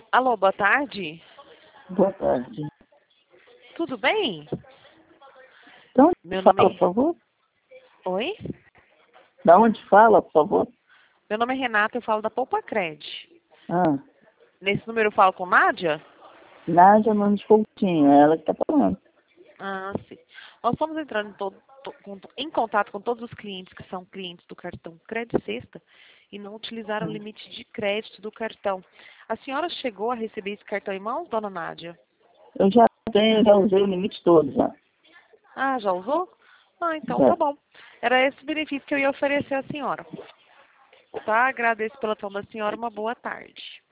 Alô, boa tarde. Boa tarde. Tudo bem? Da Meu onde fala, nome por favor? Oi? Da onde fala, por favor? Meu nome é Renata, eu falo da Poupa Cred. Ah, Nesse número eu falo com Nádia? Nádia Nunes Coutinho, é ela que está falando. Ah, sim. Nós estamos entrando em contato com todos os clientes que são clientes do cartão Cred Sexta e não utilizaram o limite de crédito do cartão. A senhora chegou a receber esse cartão em mãos, dona Nádia? Eu já usei o limite todo já. Ah, já usou? Ah, então tá Já. bom. Era esse benefício que eu ia oferecer à senhora. Tá? Agradeço pela atenção da senhora. Uma boa tarde.